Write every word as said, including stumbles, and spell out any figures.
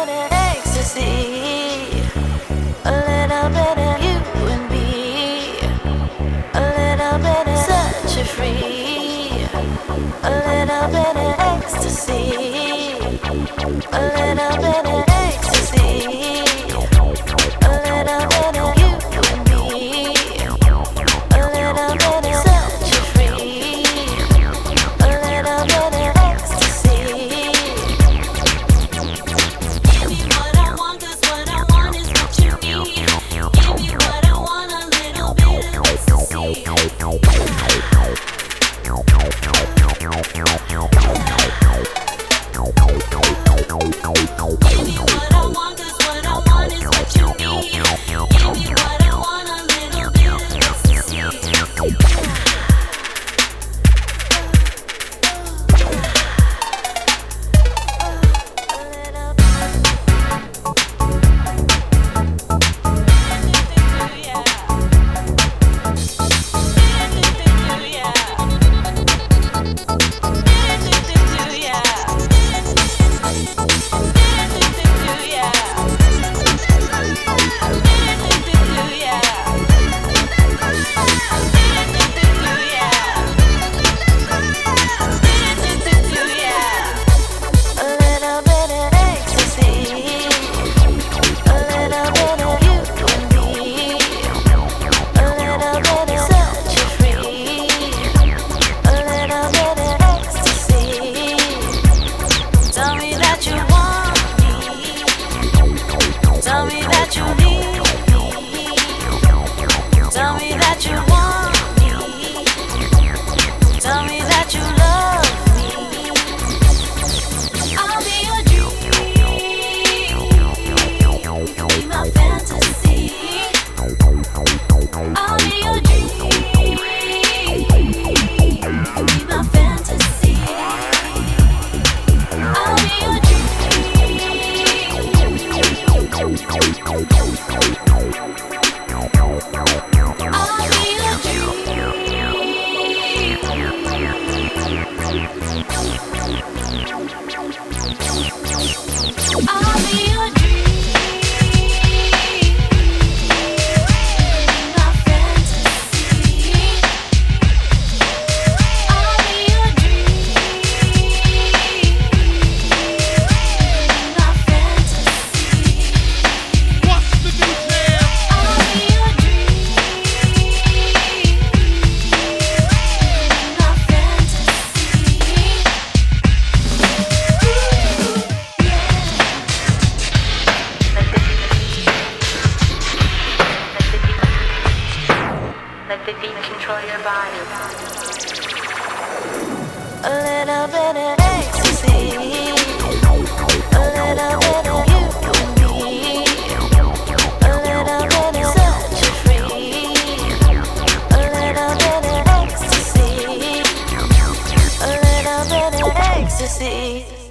bit of ecstasy, a little bit of you and me, a little bit of such a free, a little bit of ecstasy, a little bit of ecstasy, a little bit of you and me, a little bit of such a free, a little bit of ecstasy. Give me what I want, 'cause what I want is what you need. Give me what I want, a little bit of ecstasy. Give me what I want, 'cause what I want is what you need. Give me what I want, a little bit of ecstasy. Tell me that you need me. Tell me that you want me. Tell me that you love me. I'll be your dream. Be my fantasy. I'll be your dream. Be my fantasy. I'll be your dream. Let the beat control your body. A little bit of ecstasy, a little bit of you and me, a little bit of such a free, a little bit of ecstasy, a little bit of ecstasy.